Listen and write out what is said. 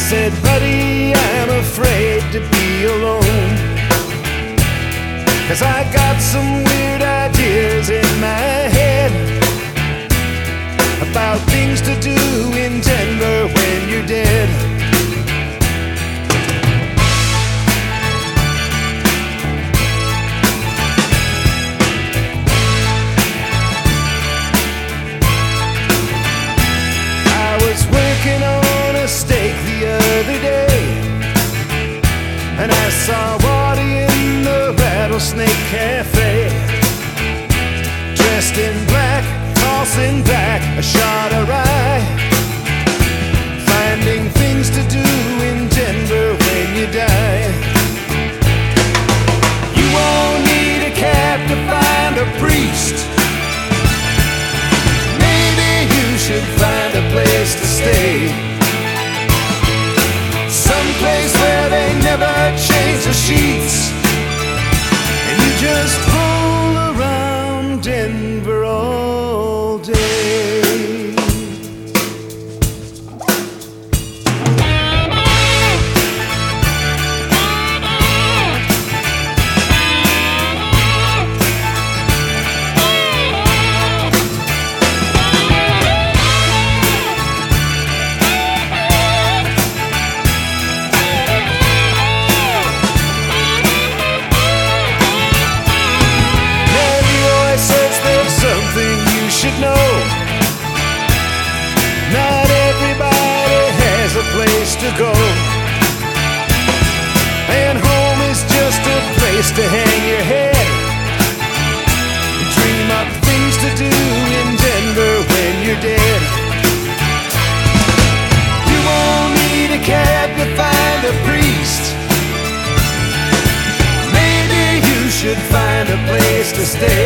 said, buddy, I'm afraid to be alone, 'cause I got some weird ideas in my head about things to do in Denver when you're dead. I was working on a steak the other day, and I saw Waddy in the Rattlesnake Cafe, dressed in black, tossing back a shot of rye, finding things to do in Denver when you die. You won't need a cap to find a priest. Maybe you should find a place to stay, someplace where they never change the sheets, and you just roll around Denver all day. Know, not everybody has a place to go, and home is just a place to hang your head, dream up things to do in Denver when you're dead. You won't need a cab to find a priest. Maybe you should find a place to stay,